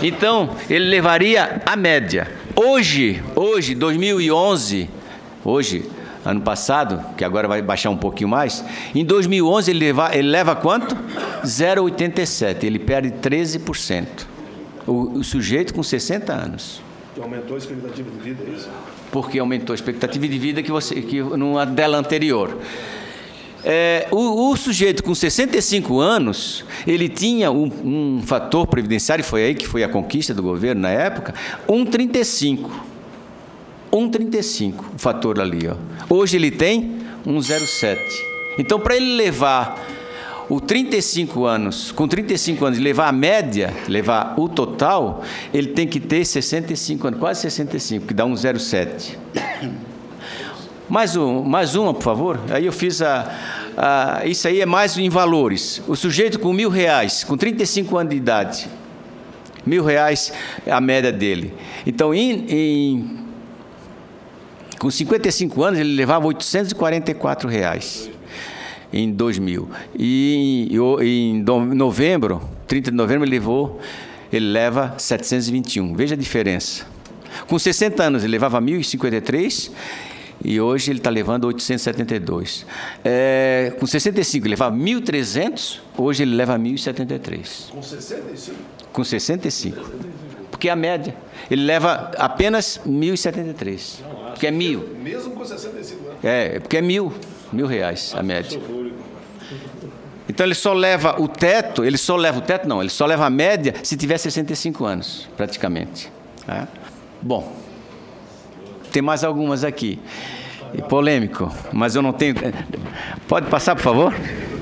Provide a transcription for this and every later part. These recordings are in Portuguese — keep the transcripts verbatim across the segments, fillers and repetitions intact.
Então, ele levaria a média. Hoje, hoje, dois mil e onze, hoje, ano passado, que agora vai baixar um pouquinho mais, em dois mil e onze ele leva, ele leva quanto? zero vírgula oitenta e sete, ele perde treze por cento. O, o sujeito com sessenta anos. Que aumentou a expectativa de vida, é isso? Porque aumentou a expectativa de vida que você, que numa dela anterior. É, o, o sujeito com sessenta e cinco anos, ele tinha um, um fator previdenciário, foi aí que foi a conquista do governo na época, um vírgula trinta e cinco. um vírgula trinta e cinco, o fator ali. Ó. Hoje ele tem um vírgula zero sete. Então, para ele levar o trinta e cinco anos, com trinta e cinco anos, levar a média, levar o total, ele tem que ter sessenta e cinco anos, quase sessenta e cinco, que dá um vírgula zero sete. Mais, um, mais uma, por favor. Aí eu fiz a, a... Isso aí é mais em valores. O sujeito com mil reais, com trinta e cinco anos de idade, mil reais é a média dele. Então, em, em, com cinquenta e cinco anos, ele levava oitocentos e quarenta e quatro reais em dois mil. E em, em novembro, trinta de novembro, ele levou, ele leva setecentos e vinte e um. Veja a diferença. Com sessenta anos, ele levava mil e cinquenta e três e hoje ele está levando oitocentos e setenta e dois. É, com sessenta e cinco, ele levava mil e trezentos, hoje ele leva mil e setenta e três. Com sessenta e cinco? Com sessenta e cinco. Porque é a média. Ele leva apenas mil e setenta e três. Não, porque é mil. Mesmo com sessenta e cinco anos? É, porque é mil. Mil reais a média. Então ele só leva o teto, ele só leva o teto, não, ele só leva a média se tiver sessenta e cinco anos, praticamente. É? Bom, tem mais algumas aqui. E polêmico, mas eu não tenho. Pode passar, por favor?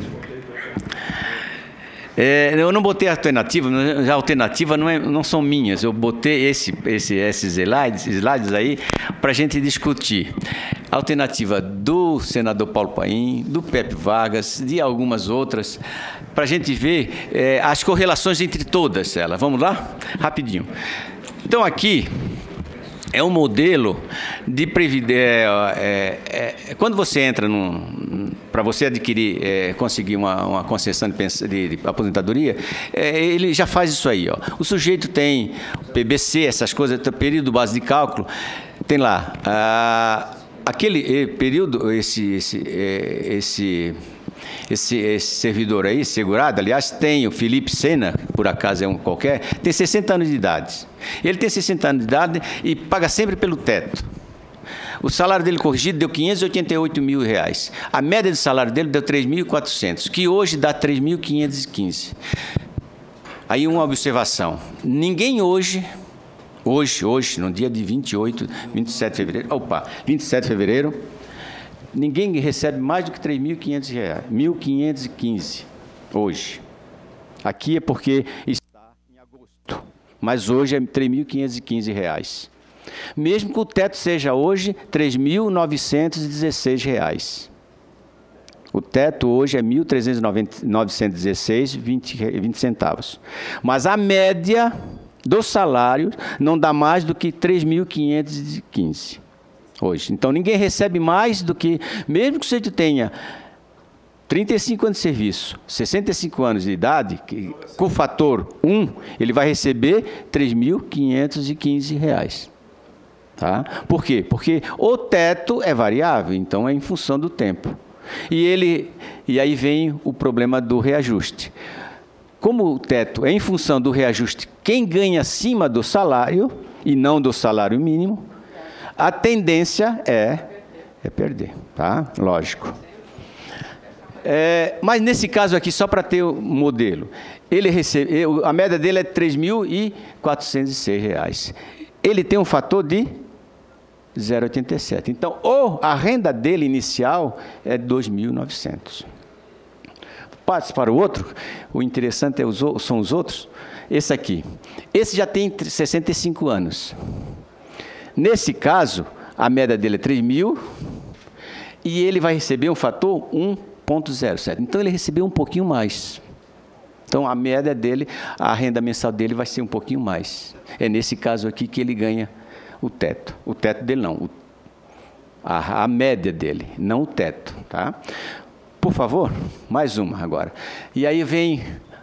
É, eu não botei alternativa, a alternativa não, é, não são minhas, eu botei esse, esse, esses slides, slides aí para a gente discutir. A alternativa do senador Paulo Paim, do Pepe Vargas, de algumas outras, para a gente ver é, as correlações entre todas elas. Vamos lá? Rapidinho. Então, aqui é um modelo de previdência. É, é, é, quando você entra para você adquirir, é, conseguir uma, uma concessão de, de, de aposentadoria, é, ele já faz isso aí. Ó. O sujeito tem P B C, essas coisas, período base de cálculo, tem lá. Ah, aquele período, esse, esse, esse, esse, esse servidor aí, segurado, aliás, tem o Felipe Sena, por acaso é um qualquer, tem sessenta anos de idade. Ele tem sessenta anos de idade e paga sempre pelo teto. O salário dele corrigido deu quinhentos e oitenta e oito mil reais. A média de salário dele deu três mil e quatrocentos, que hoje dá três mil quinhentos e quinze. Aí uma observação. Ninguém hoje, hoje, hoje, no dia de vinte e oito, vinte e sete de fevereiro, opa, vinte e sete de fevereiro, ninguém recebe mais do que três mil e quinhentos reais, mil quinhentos e quinze hoje. Aqui é porque está em agosto, mas hoje é três mil quinhentos e quinze reais. Mesmo que o teto seja hoje três mil novecentos e dezesseis reais. O teto hoje é mil novecentos e dezesseis reais e vinte centavos. Mas a média do salário não dá mais do que três mil quinhentos e quinze hoje. Então, ninguém recebe mais do que, mesmo que você tenha trinta e cinco anos de serviço, sessenta e cinco anos de idade, que, com o fator um, ele vai receber três mil quinhentos e quinze reais. Tá? Por quê? Porque o teto é variável, então é em função do tempo. E, ele, e aí vem o problema do reajuste. Como o teto é em função do reajuste, quem ganha acima do salário, e não do salário mínimo, a tendência é, é perder, tá? Lógico. É, mas nesse caso aqui, só para ter o modelo, ele recebe, a média dele é três mil quatrocentos e seis reais. Ele tem um fator de zero vírgula oitenta e sete. Então, ou a renda dele inicial é dois mil e novecentos. Passe para o outro. O interessante é os, são os outros. Esse aqui. Esse já tem sessenta e cinco anos. Nesse caso, a média dele é três mil e ele vai receber um fator um vírgula zero sete. Então, ele recebeu um pouquinho mais. Então, a média dele, a renda mensal dele vai ser um pouquinho mais. É nesse caso aqui que ele ganha o teto. O teto dele não, o, a, a média dele, não o teto. Tá? Por favor, mais uma agora. E aí vem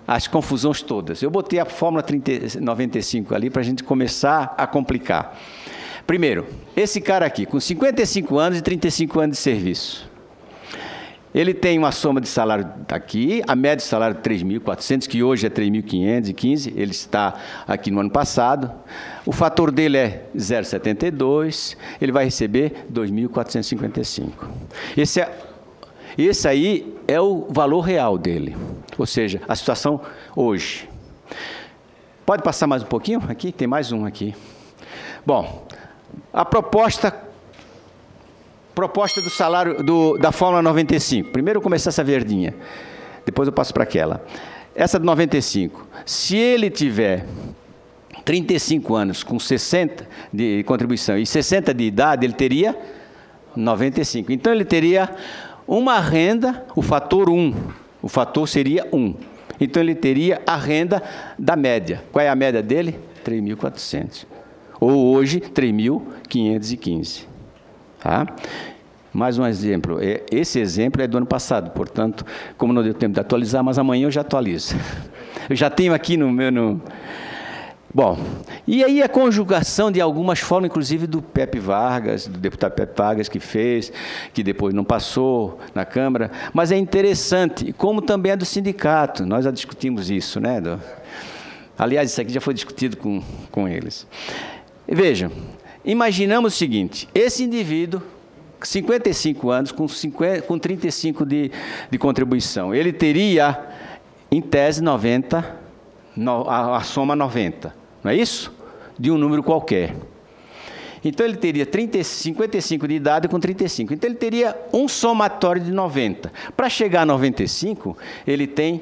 as confusões todas. Eu botei a fórmula trinta, noventa e cinco ali para a gente começar a complicar. Primeiro, esse cara aqui, com cinquenta e cinco anos e trinta e cinco anos de serviço. Ele tem uma soma de salário aqui, a média de salário de três mil e quatrocentos, que hoje é três mil quinhentos e quinze, ele está aqui no ano passado. O fator dele é zero vírgula setenta e dois, ele vai receber dois mil quatrocentos e cinquenta e cinco. Esse, é, esse aí é o valor real dele, ou seja, a situação hoje. Pode passar mais um pouquinho? Aqui, tem mais um aqui. Bom, a proposta... Proposta do salário, do, da fórmula noventa e cinco. Primeiro eu começar essa verdinha, depois eu passo para aquela. Essa de noventa e cinco. Se ele tiver trinta e cinco anos com sessenta de contribuição e sessenta de idade, ele teria noventa e cinco. Então ele teria uma renda, o fator um. O fator seria um. Então ele teria a renda da média. Qual é a média dele? três mil e quatrocentos. Ou hoje, três mil quinhentos e quinze. Tá? Mais um exemplo. Esse exemplo é do ano passado, portanto, como não deu tempo de atualizar, mas amanhã eu já atualizo. Eu já tenho aqui no meu... No... Bom, e aí a conjugação de algumas formas, inclusive do Pepe Vargas, do deputado Pepe Vargas, que fez, que depois não passou na Câmara, mas é interessante, como também é do sindicato, nós já discutimos isso, né? Do... Aliás, isso aqui já foi discutido com, com eles. Vejam, imaginamos o seguinte, esse indivíduo, cinquenta e cinco anos, com, cinquenta, com trinta e cinco de, de contribuição, ele teria, em tese, noventa, no, a, a soma noventa, não é isso? De um número qualquer. Então, ele teria trinta, cinquenta e cinco de idade com trinta e cinco. Então, ele teria um somatório de noventa. Para chegar a noventa e cinco, ele tem...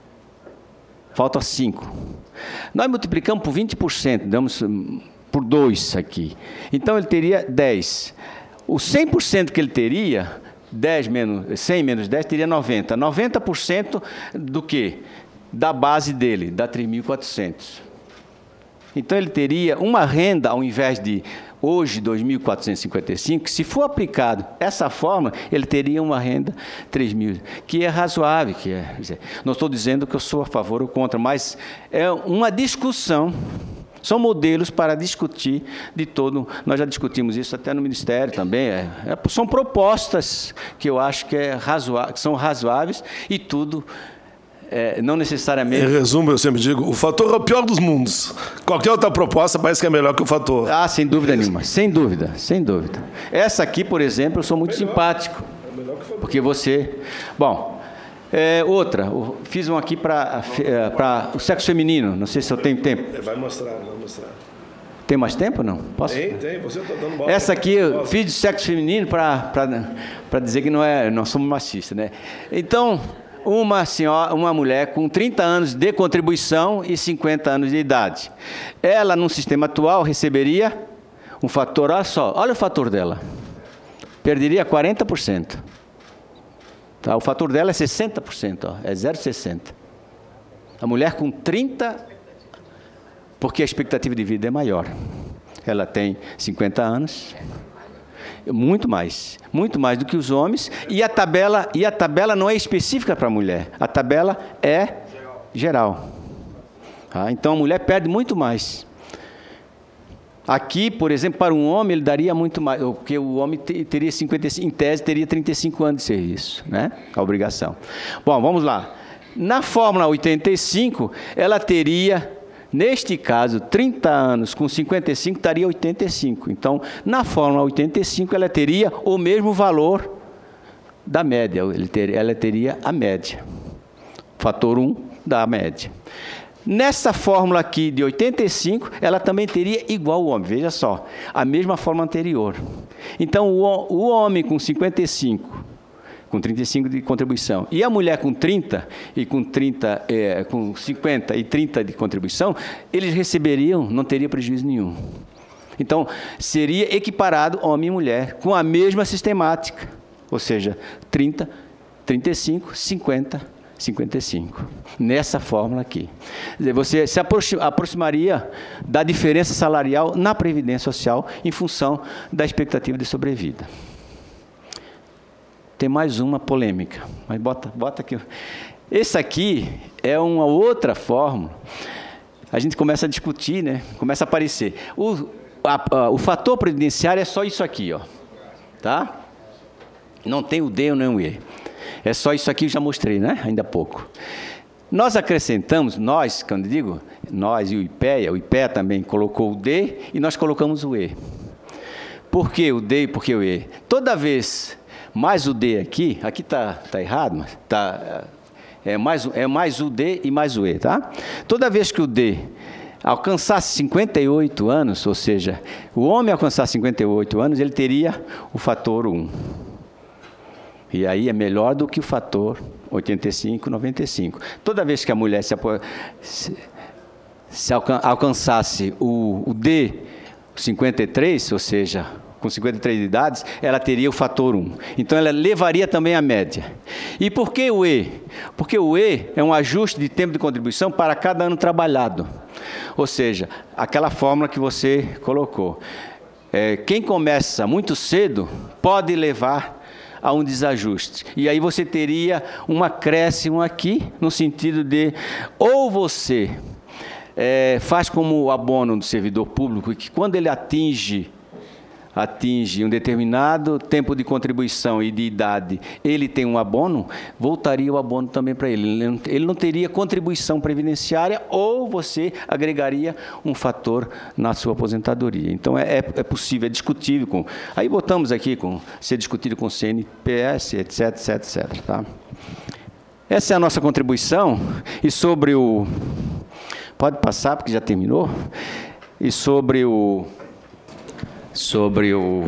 Falta cinco. Nós multiplicamos por vinte por cento, damos... por dois aqui. Então, ele teria dez. O cem por cento que ele teria, dez menos, cem menos dez, teria noventa. noventa por cento do quê? Da base dele, da três mil e quatrocentos. Então, ele teria uma renda, ao invés de, hoje, dois mil quatrocentos e cinquenta e cinco, se for aplicado essa forma, ele teria uma renda três mil, que é razoável. Que é, não estou dizendo que eu sou a favor ou contra, mas é uma discussão. São modelos para discutir de todo... Nós já discutimos isso até no Ministério também. É, é, são propostas que eu acho que, é razoável, que são razoáveis e tudo, é, não necessariamente... Em resumo, eu sempre digo, o fator é o pior dos mundos. Qualquer outra proposta parece que é melhor que o fator. Ah, sem dúvida nenhuma. Sem dúvida, sem dúvida. Essa aqui, por exemplo, eu sou muito melhor, simpático. É melhor que o fator. Porque você... Bom... É, outra, fiz um aqui para o sexo feminino, não sei se eu tenho tempo. Vai mostrar, vai mostrar. Tem mais tempo ou não? Posso? Tem, tem, você está dando bola. Essa aqui eu fiz de sexo feminino para dizer que não é, nós somos machistas, né? Então, uma senhora, uma mulher com trinta anos de contribuição e cinquenta anos de idade. Ela, no sistema atual, receberia um fator, olha só, olha o fator dela. Perderia quarenta por cento. Tá, o fator dela é sessenta por cento, ó, é zero vírgula sessenta. A mulher com trinta, porque a expectativa de vida é maior. Ela tem cinquenta anos, muito mais, muito mais do que os homens, e a tabela, e a tabela não é específica para a mulher, a tabela é geral. Tá, então a mulher perde muito mais. Aqui, por exemplo, para um homem, ele daria muito mais, porque o homem teria cinquenta e cinco, em tese, teria trinta e cinco anos de serviço, né? A obrigação. Bom, vamos lá. Na fórmula oitenta e cinco, ela teria, neste caso, trinta anos com cinquenta e cinco, daria oitenta e cinco. Então, na fórmula oitenta e cinco, ela teria o mesmo valor da média, ela teria a média. Fator um da média. Nessa fórmula aqui de oitenta e cinco, ela também teria igual o homem, veja só, a mesma fórmula anterior. Então, o, o homem com cinquenta e cinco, com trinta e cinco de contribuição, e a mulher com trinta, e com, trinta é, com cinquenta e trinta de contribuição, eles receberiam, não teria prejuízo nenhum. Então, seria equiparado homem e mulher, com a mesma sistemática, ou seja, trinta, trinta e cinco, cinquenta, cinquenta e cinco, nessa fórmula aqui. Você se aproximaria da diferença salarial na Previdência Social em função da expectativa de sobrevida. Tem mais uma polêmica, mas bota, bota aqui. Esse aqui é uma outra fórmula. A gente começa a discutir, né? Começa a aparecer. O, a, a, o fator previdenciário é só isso aqui, ó. Tá? Não tem o D nem o E. É só isso aqui que eu já mostrei, né? Ainda há pouco. Nós acrescentamos, nós, quando digo, nós e o IPEA, o IPEA também colocou o D e nós colocamos o E. Por que o D e por que o E? Toda vez mais o D aqui, aqui está tá errado, mas está... É mais, é mais o D e mais o E, tá? Toda vez que o D alcançasse cinquenta e oito anos, ou seja, o homem alcançasse cinquenta e oito anos, ele teria o fator um. E aí é melhor do que o fator oitenta e cinco, noventa e cinco. Toda vez que a mulher se, se, se alcan, alcançasse o, o D cinquenta e três, ou seja, com cinquenta e três idades, ela teria o fator um. Então, ela levaria também a média. E por que o E? Porque o E é um ajuste de tempo de contribuição para cada ano trabalhado. Ou seja, aquela fórmula que você colocou. É, quem começa muito cedo pode levar a um desajuste. E aí você teria um acréscimo aqui, no sentido de, ou você é, faz como o abono do servidor público, que quando ele atinge atinge um determinado tempo de contribuição e de idade, ele tem um abono, voltaria o abono também para ele. Ele não teria contribuição previdenciária ou você agregaria um fator na sua aposentadoria. Então, é, é possível, é discutível. Com, aí botamos aqui, com ser discutido com o C N P S, etc, etc, etcétera. Tá? Essa é a nossa contribuição. E sobre o... Pode passar, porque já terminou. E sobre o... sobre o,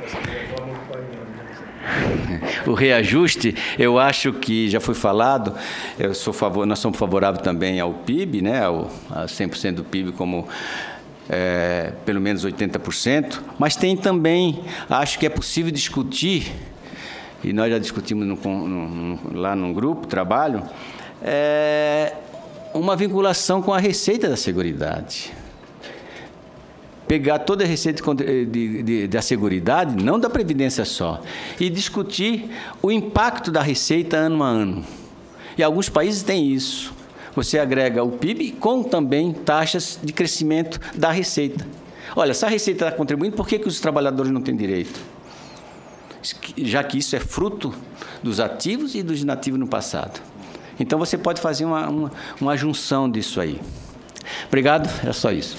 o reajuste, eu acho que já foi falado, eu sou favor, nós somos favoráveis também ao P I B, né, ao, a cem por cento do P I B como é, pelo menos oitenta por cento, mas tem também, acho que é possível discutir, e nós já discutimos no, no, lá no grupo, trabalho, é, uma vinculação com a receita da Seguridade. Pegar toda a receita de, de, de, da Seguridade, não da Previdência só, e discutir o impacto da receita ano a ano. E alguns países têm isso. Você agrega o P I B com também taxas de crescimento da receita. Olha, se a receita está contribuindo, por que, que os trabalhadores não têm direito? Já que isso é fruto dos ativos e dos inativos no passado. Então, você pode fazer uma, uma, uma junção disso aí. Obrigado, é só isso.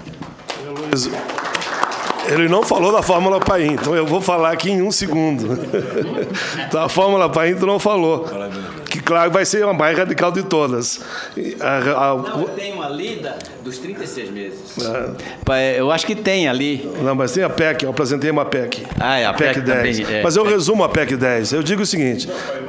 Ele não falou da Fórmula Paim, então eu vou falar aqui em um segundo. Então, a Fórmula Paim tu não falou. Que, claro, vai ser a mais radical de todas. A, a, não, tem uma lida dos trinta e seis meses. É. Eu acho que tem ali. Não, mas tem a P E C, eu apresentei uma P E C. Ah, é, a, a P E C dez. Também, é. Mas eu resumo a P E C dez. Eu digo o seguinte...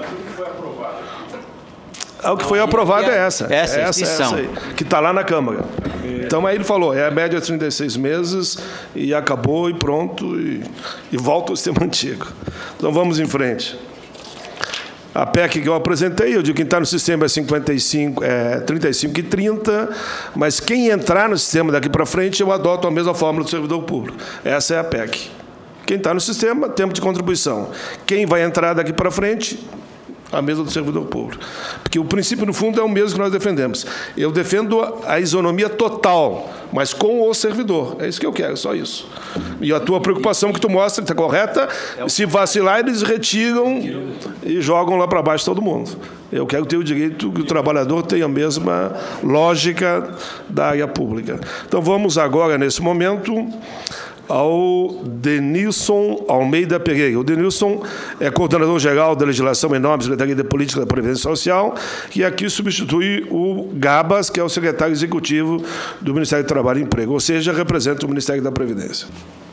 O que foi aprovado é essa. Essa, essa, essa aí, que está lá na Câmara. Então, aí ele falou, é a média de trinta e seis meses e acabou e pronto, e, e volta ao sistema antigo. Então, vamos em frente. A P E C que eu apresentei, eu digo que quem está no sistema é, cinquenta e cinco, é trinta e cinco e trinta, mas quem entrar no sistema daqui para frente, eu adoto a mesma fórmula do servidor público. Essa é a P E C. Quem está no sistema, tempo de contribuição. Quem vai entrar daqui para frente... a mesa do servidor público. Porque o princípio, no fundo, é o mesmo que nós defendemos. Eu defendo a isonomia total, mas com o servidor. É isso que eu quero, só isso. E a tua preocupação que tu mostra está correta. Se vacilar, eles retiram e jogam lá para baixo todo mundo. Eu quero ter o direito que o trabalhador tenha a mesma lógica da área pública. Então, vamos agora, nesse momento... ao Denilson Almeida Pereira. O Denilson é coordenador-geral da Legislação em nome da Secretaria de Política da Previdência Social, que aqui substitui o Gabas, que é o secretário executivo do Ministério do Trabalho e Emprego, ou seja, representa o Ministério da Previdência.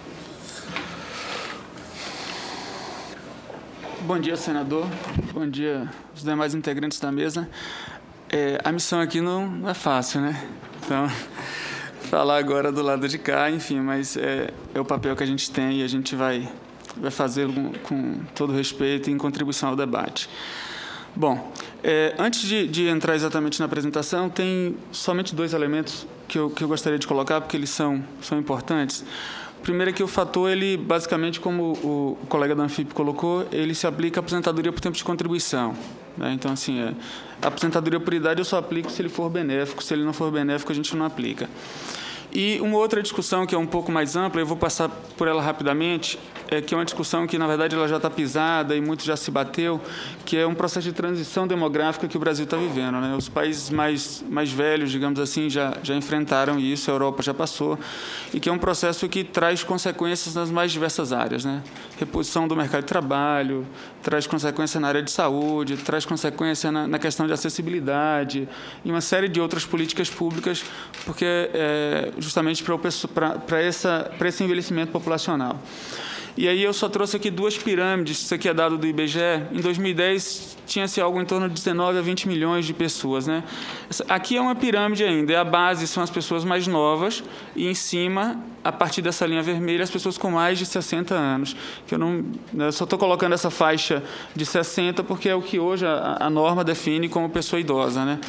Bom dia, senador. Bom dia, os demais integrantes da mesa. É, a missão aqui não, não é fácil, né? Então... falar agora do lado de cá, enfim, mas é, é o papel que a gente tem e a gente vai, vai fazer com, com todo respeito e em contribuição ao debate. Bom, é, antes de, de entrar exatamente na apresentação, tem somente dois elementos que eu, que eu gostaria de colocar, porque eles são, são importantes. O Primeiro é que o fator, ele basicamente, como o colega da Anfip colocou, ele se aplica à aposentadoria por tempo de contribuição. Né? Então, assim, é, a aposentadoria por idade eu só aplico se ele for benéfico, se ele não for benéfico a gente não aplica. E uma outra discussão que é um pouco mais ampla, eu vou passar por ela rapidamente, é que é uma discussão que, na verdade, ela já está pisada e muito já se bateu, que é um processo de transição demográfica que o Brasil está vivendo. Né? Os países mais, mais velhos, digamos assim, já, já enfrentaram isso, a Europa já passou, e que é um processo que traz consequências nas mais diversas áreas. Né? Reposição do mercado de trabalho, traz consequência na área de saúde, traz consequência na, na questão de acessibilidade e uma série de outras políticas públicas, porque é, justamente para esse envelhecimento populacional. E aí eu só trouxe aqui duas pirâmides, isso aqui é dado do I B G E. Em dois mil e dez, tinha-se algo em torno de dezenove a vinte milhões de pessoas. Né? Aqui é uma pirâmide ainda, e a base são as pessoas mais novas, e em cima, a partir dessa linha vermelha, as pessoas com mais de sessenta anos. Que eu, não, eu só estou colocando essa faixa de sessenta, porque é o que hoje a, a norma define como pessoa idosa. Né?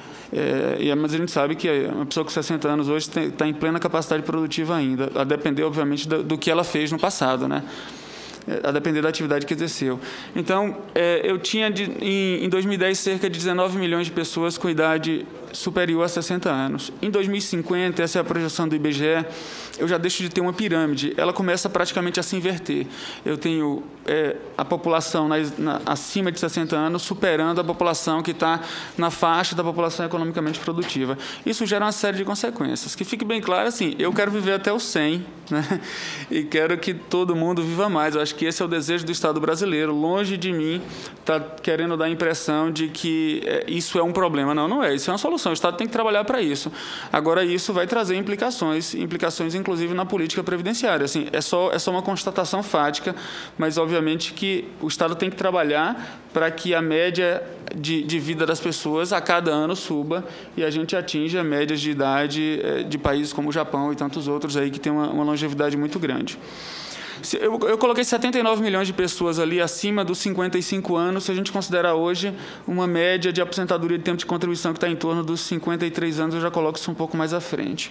É, mas a gente sabe que uma pessoa com sessenta anos hoje está em plena capacidade produtiva ainda, a depender, obviamente, do, do que ela fez no passado, né? A depender da atividade que exerceu. Então, é, eu tinha, de, em, em dois mil e dez, cerca de dezenove milhões de pessoas com idade superior a sessenta anos. Em dois mil e cinquenta, essa é a projeção do I B G E, eu já deixo de ter uma pirâmide, ela começa praticamente a se inverter. Eu tenho é, a população na, na, acima de sessenta anos superando a população que está na faixa da população economicamente produtiva. Isso gera uma série de consequências. Que fique bem claro, assim, eu quero viver até os cem, né? E quero que todo mundo viva mais. Eu acho que esse é o desejo do Estado brasileiro. Longe de mim estar tá querendo dar a impressão de que é, isso é um problema. Não, não é. Isso é uma solução. O Estado tem que trabalhar para isso. Agora, isso vai trazer implicações, implicações inclusive na política previdenciária. Assim, é só, é só uma constatação fática, mas, obviamente, que o Estado tem que trabalhar para que a média de, de vida das pessoas a cada ano suba e a gente atinja médias de idade de países como o Japão e tantos outros aí que têm uma, uma longevidade muito grande. Eu, eu coloquei setenta e nove milhões de pessoas ali acima dos cinquenta e cinco anos, se a gente considerar hoje uma média de aposentadoria de tempo de contribuição que está em torno dos cinquenta e três anos, eu já coloco isso um pouco mais à frente.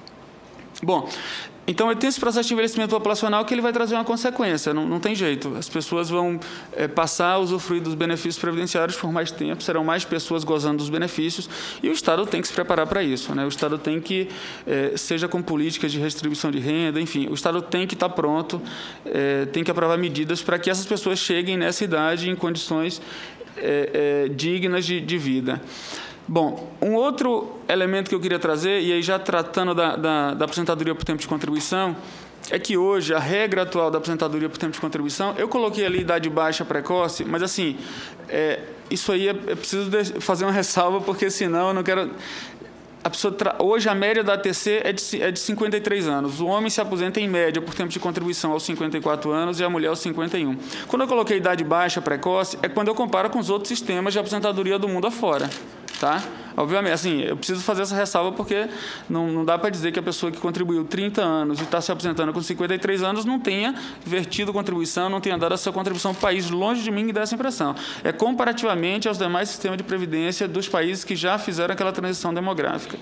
Bom, então eu tenho esse processo de envelhecimento populacional que ele vai trazer uma consequência, não, não tem jeito. As pessoas vão é, passar a usufruir dos benefícios previdenciários por mais tempo, serão mais pessoas gozando dos benefícios e o Estado tem que se preparar para isso. Né? O Estado tem que, é, seja com políticas de redistribuição de renda, enfim, o Estado tem que estar pronto, é, tem que aprovar medidas para que essas pessoas cheguem nessa idade em condições é, é, dignas de, de vida. Bom, um outro elemento que eu queria trazer, e aí já tratando da, da, da aposentadoria por tempo de contribuição, é que hoje a regra atual da aposentadoria por tempo de contribuição, eu coloquei ali idade baixa precoce, mas assim, é, isso aí é, é preciso de fazer uma ressalva, porque senão eu não quero... A pessoa tra... Hoje a média da A T C é de, é de cinquenta e três anos. O homem se aposenta em média por tempo de contribuição aos cinquenta e quatro anos e a mulher aos cinquenta e um. Quando eu coloquei idade baixa precoce, é quando eu comparo com os outros sistemas de aposentadoria do mundo afora. Tá? Obviamente, assim, eu preciso fazer essa ressalva porque não, não dá para dizer que a pessoa que contribuiu trinta anos e está se aposentando com cinquenta e três anos não tenha vertido contribuição, não tenha dado a sua contribuição para o país. Longe de mim me dá essa impressão. É comparativamente aos demais sistemas de previdência dos países que já fizeram aquela transição demográfica.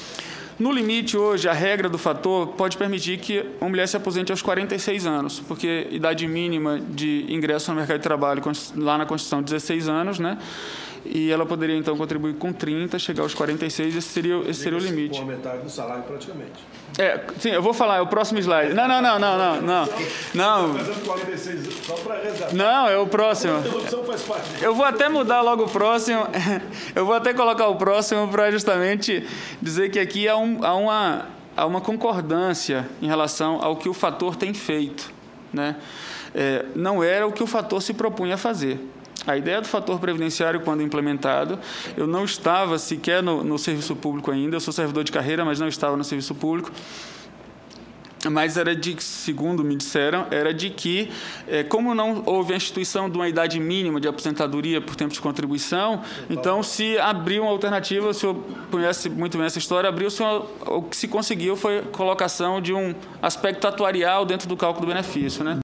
No limite, hoje, a regra do fator pode permitir que uma mulher se aposente aos quarenta e seis anos, porque idade mínima de ingresso no mercado de trabalho, lá na Constituição, dezesseis anos, né? E ela poderia, então, contribuir com trinta, chegar aos quarenta e seis, esse seria, esse seria o limite. Com a metade do salário, praticamente. É, sim, eu vou falar, é o próximo slide. Não, não, não, não, não, não. Não, fazendo quarenta e seis só para resgatar. Não, é o próximo. A interrupção faz parte. Eu vou até mudar logo o próximo. Eu vou até colocar o próximo para justamente dizer que aqui há, um, há, uma, há uma concordância em relação ao que o fator tem feito. Né? É, não era o que o fator se propunha a fazer. A ideia do fator previdenciário, quando implementado, eu não estava sequer no, no serviço público ainda, eu sou servidor de carreira, mas não estava no serviço público, mas era de, segundo me disseram, era de que, é, como não houve a instituição de uma idade mínima de aposentadoria por tempo de contribuição, então se abriu uma alternativa, o senhor conhece muito bem essa história, abriu-se uma, o que se conseguiu foi a colocação de um aspecto atuarial dentro do cálculo do benefício, né?